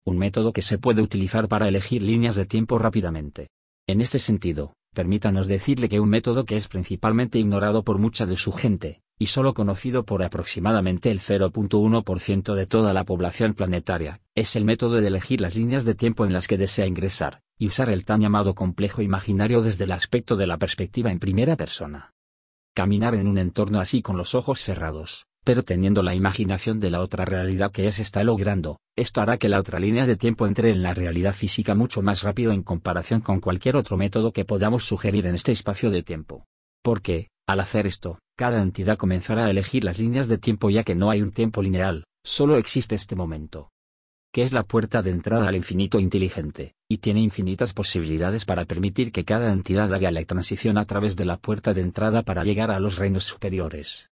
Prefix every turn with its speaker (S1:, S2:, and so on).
S1: un método que se puede utilizar para elegir líneas de tiempo rápidamente. En este sentido, permítanos decirle que un método que es principalmente ignorado por mucha de su gente, y solo conocido por aproximadamente el 0.1% de toda la población planetaria, es el método de elegir las líneas de tiempo en las que desea ingresar, y usar el tan llamado complejo imaginario desde el aspecto de la perspectiva en primera persona. Caminar en un entorno así con los ojos cerrados, pero teniendo la imaginación de la otra realidad que se está logrando, esto hará que la otra línea de tiempo entre en la realidad física mucho más rápido en comparación con cualquier otro método que podamos sugerir en este espacio de tiempo. Porque, al hacer esto, cada entidad comenzará a elegir las líneas de tiempo ya que no hay un tiempo lineal, solo existe este momento, que es la puerta de entrada al infinito inteligente, y tiene infinitas posibilidades para permitir que cada entidad haga la transición a través de la puerta de entrada para llegar a los reinos superiores.